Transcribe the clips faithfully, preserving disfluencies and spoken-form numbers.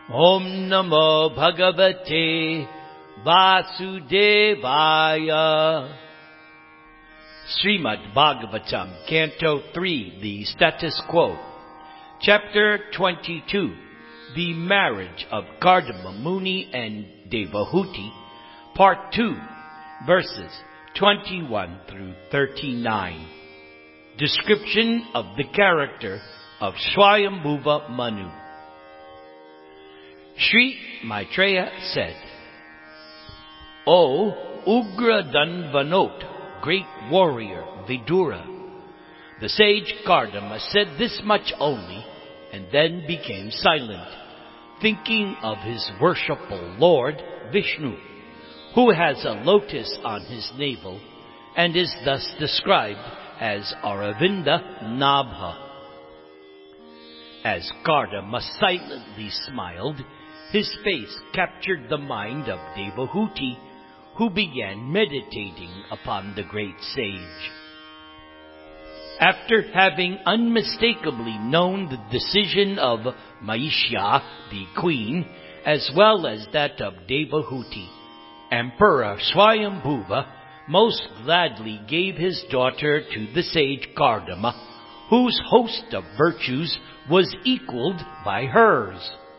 Om Namo Bhagavate Vasudevaya. Srimad Bhagavatam, Canto three, the Status Quo. Chapter twenty-two, the Marriage of Kardama Muni and Devahuti. Part two, verses twenty-one through thirty-nine. Description of the character of Swayambhuva Manu. Sri Maitreya said, O Ugra Danvanot, great warrior Vidura, the sage Kardama said this much only, and then became silent, thinking of his worshipful Lord Vishnu, who has a lotus on his navel, and is thus described as Aravinda Nabha. As Kardama silently smiled, his face captured the mind of Devahuti, who began meditating upon the great sage. After having unmistakably known the decision of Mahisha, the queen, as well as that of Devahuti, Emperor Swayambhuva most gladly gave his daughter to the sage Kardama, whose host of virtues was equaled by hers.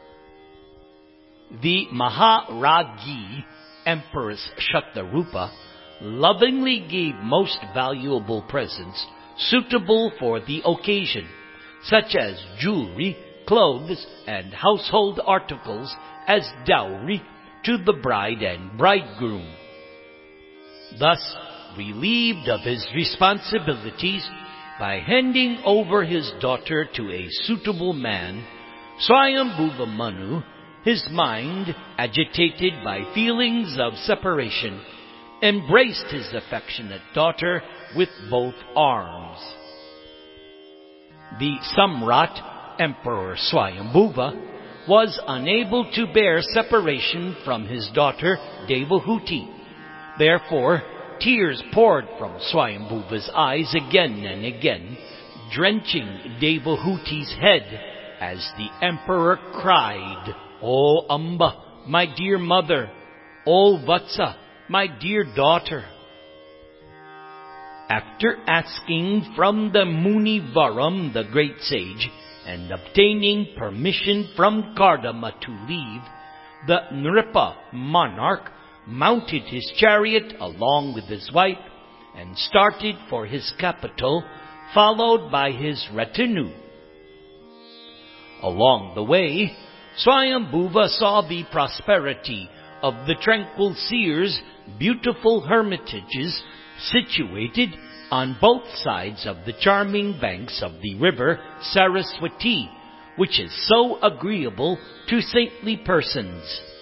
The Maharagi, Empress Shatarupa, lovingly gave most valuable presents suitable for the occasion, such as jewelry, clothes, and household articles as dowry to the bride and bridegroom. Thus, relieved of his responsibilities by handing over his daughter to a suitable man, Swayambhuva Manu, his mind agitated by feelings of separation, embraced his affectionate daughter with both arms. The Samrat, Emperor Swayambhuva, was unable to bear separation from his daughter Devahuti. Therefore, tears poured from Swayambhuva's eyes again and again, drenching Devahuti's head as the emperor cried, O Amba, my dear mother! O Vatsa, my dear daughter! After asking from the Munivaram, the great sage, and obtaining permission from Kardama to leave, the Nripa monarch mounted his chariot along with his wife and started for his capital, followed by his retinue. Along the way, Swayambhuva saw the prosperity of the tranquil seers' beautiful hermitages situated on both sides of the charming banks of the river Saraswati, which is so agreeable to saintly persons.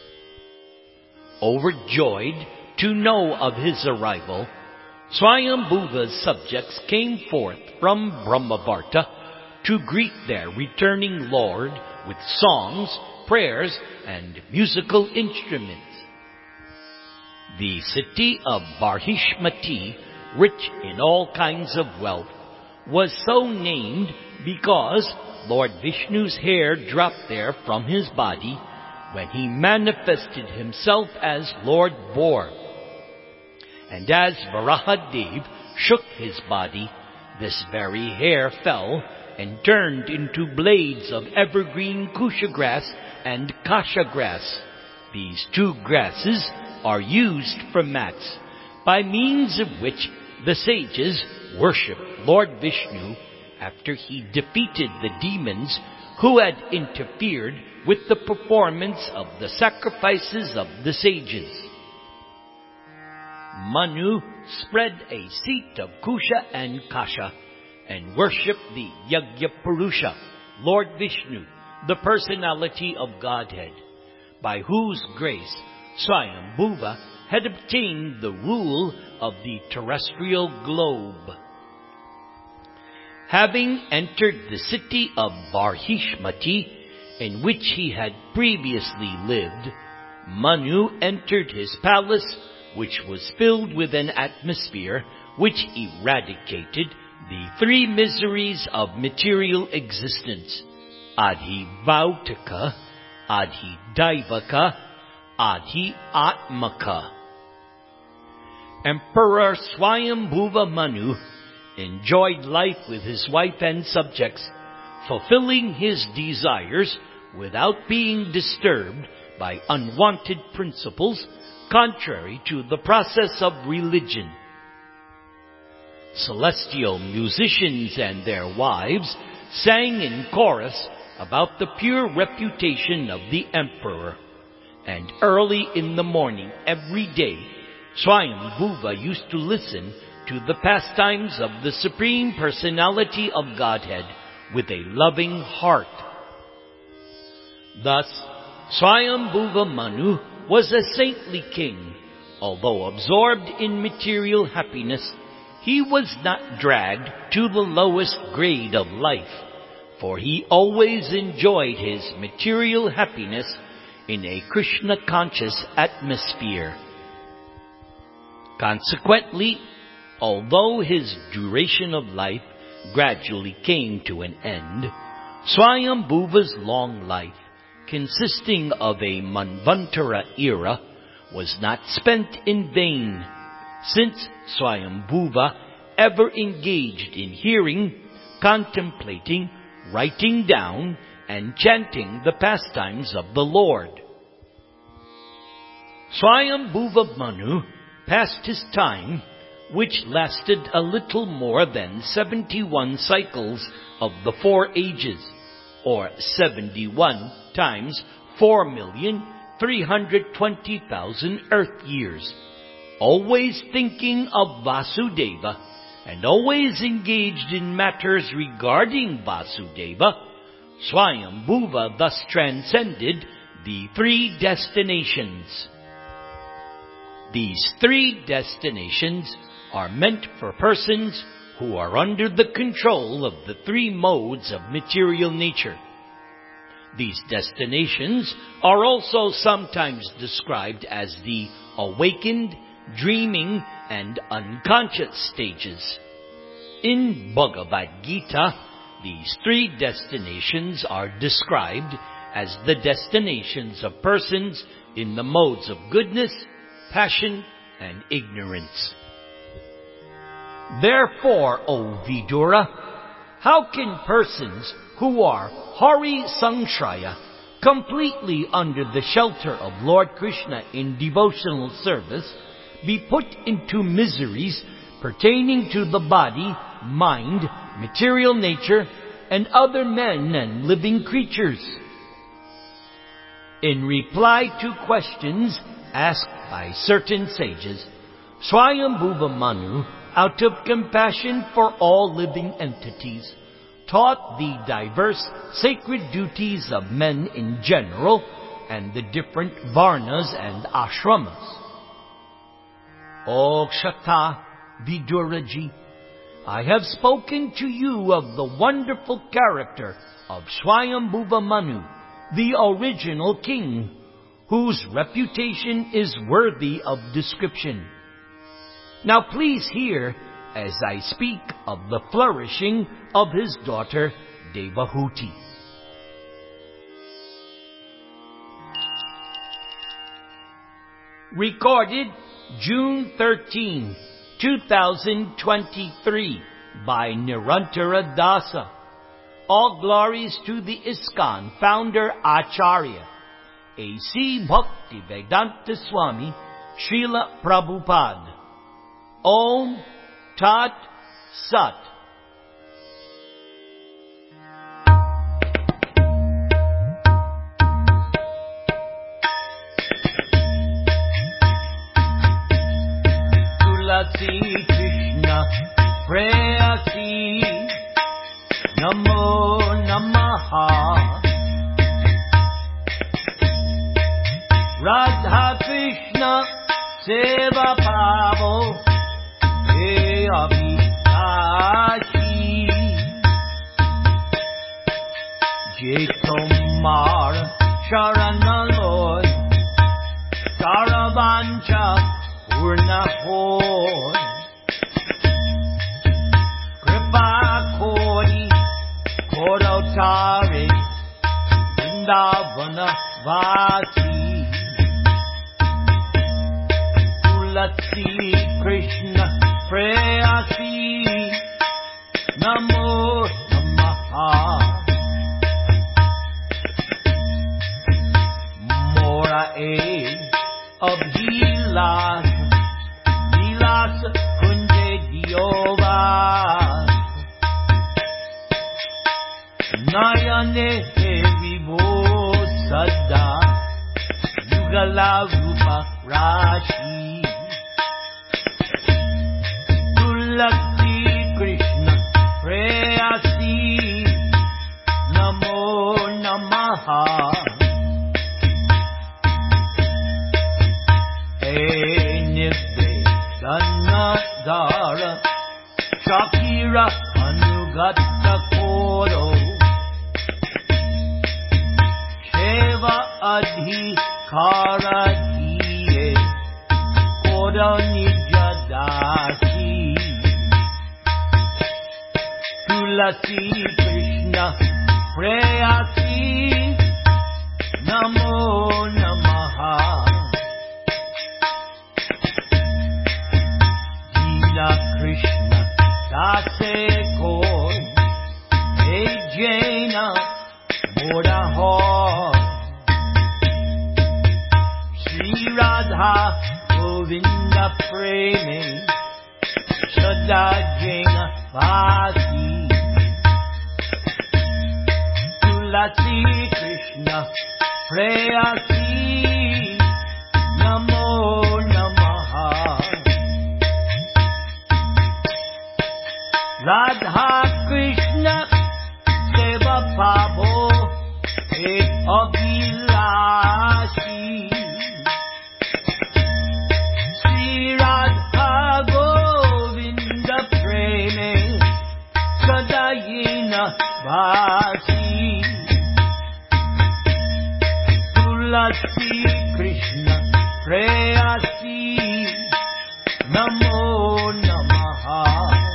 Overjoyed to know of his arrival, Swayambhuva's subjects came forth from Brahmavarta to greet their returning lord with songs, prayers, and musical instruments. The city of Barhishmati, rich in all kinds of wealth, was so named because Lord Vishnu's hair dropped there from his body when he manifested himself as Lord Boar. And as Varahadev shook his body, this very hair fell and turned into blades of evergreen kusha grass and kasha grass. These two grasses are used for mats, by means of which the sages worship Lord Vishnu after he defeated the demons who had interfered with the performance of the sacrifices of the sages. Manu spread a seat of kusha and kasha and worshipped the Yagyapurusha, Lord Vishnu, the personality of Godhead, by whose grace Swayambhuva had obtained the rule of the terrestrial globe. Having entered the city of Barhishmati, in which he had previously lived, Manu entered his palace, which was filled with an atmosphere which eradicated the three miseries of material existence: Adhivautaka, Adhidaivaka, Adhyatmaka. Emperor Swayambhuva Manu enjoyed life with his wife and subjects, fulfilling his desires without being disturbed by unwanted principles contrary to the process of religion. Celestial musicians and their wives sang in chorus about the pure reputation of the emperor, and early in the morning every day, Swayambhuva used to listen to the pastimes of the Supreme Personality of Godhead with a loving heart. Thus, Swayambhuva Manu was a saintly king. Although absorbed in material happiness, he was not dragged to the lowest grade of life, for he always enjoyed his material happiness in a Krishna-conscious atmosphere. Consequently, although his duration of life gradually came to an end, Swayambhuva's long life, consisting of a Manvantara era, was not spent in vain, since Swayambhuva ever engaged in hearing, contemplating, writing down, and chanting the pastimes of the Lord. Swayambhuva Manu passed his time, which lasted a little more than seventy-one cycles of the four ages, or seventy-one times four million three hundred twenty thousand earth years, always thinking of Vasudeva and always engaged in matters regarding Vasudeva. Swayambhuva thus transcended the three destinations. These three destinations are meant for persons who are under the control of the three modes of material nature. These destinations are also sometimes described as the awakened, dreaming, and unconscious stages. In Bhagavad Gita, these three destinations are described as the destinations of persons in the modes of goodness, passion, and ignorance. Therefore, O Vidura, how can persons who are Hari Sangshraya, completely under the shelter of Lord Krishna in devotional service, be put into miseries pertaining to the body, mind, material nature, and other men and living creatures? In reply to questions asked by certain sages, Swayambhuva Manu, out of compassion for all living entities, taught the diverse sacred duties of men in general and the different varnas and ashramas. O Kshata Viduraji, I have spoken to you of the wonderful character of Swayambhuva Manu, the original king, whose reputation is worthy of description. Now please hear as I speak of the flourishing of his daughter Devahuti. Recorded June thirteenth, two thousand twenty-three by Nirantara Dasa. All glories to the ISKCON founder Acharya, A C Bhaktivedanta Swami Srila Prabhupada. Om Tat Sat. Tulasi Krishna Prayasi Namo Namaha. Radha Krishna Seva Pavo He Abhitashi Jetomar Sharanaloy Saravancha Purnahoy Kripa Kori Kodotari Vindavana Vasi Tulasi Krishna Prayasi Namo Namaha Mora E Abhilas Vilas Kunje Diovas Nayane Vivo Sada Yugala Rupa Rashi Tulasi Krishna Prayasi Namo Namaha Nibbe Ganadara Shakira Anugata Koro Sheva Adhikara Diye Koda Nijadasi Tulasi Krishna Prayasi Namo Namaha Jina Krishna Dase Koi Hey Jaina Moda Hor Shri Radha Govinda Preme Shada Jaina Vasi Tulasi Krishna Prayasi Namo Namaha Radha Krishna Seva Pavo Ek Abhilashi Sri Radha Govinda Preme Sadayina Vasi Tulasi Krishna Prayasi Namo Namaha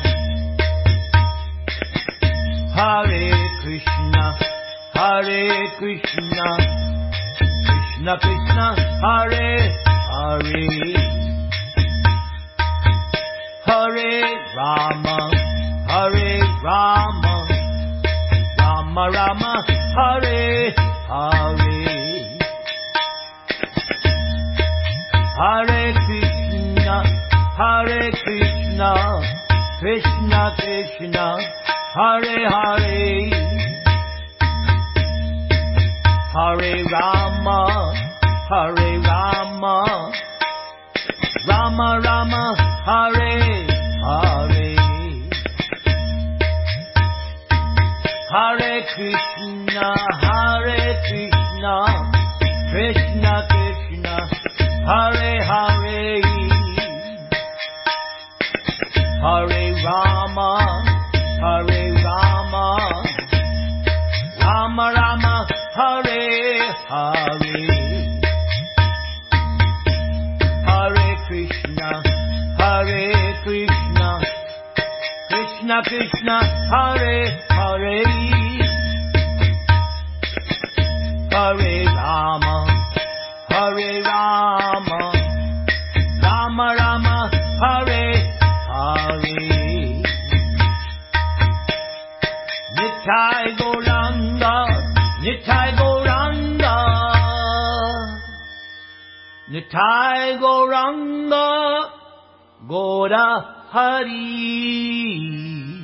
Hare Krishna, Hare Krishna, Krishna Krishna, Hare Hare, Hare Rama, Hare Rama, Rama Rama, Hare Hare, Hare Krishna, Hare Krishna, Krishna Krishna, Hare Hare, Hare Rama, Hare Rama, Rama Rama, Hare Hare, Hare Krishna, Hare Krishna, Krishna Krishna, Hare Hare, Hare Rama, Hare Rama, Rama Rama, Hare Hare, Hare Krishna, Hare Krishna, Krishna Krishna, Hare Hare, Hare Rama, Hare Rama, Rama Rama, Hare Hare. Nitai Gauranga, Nitai Gauranga, Nitai Gauranga, Gaura Hari.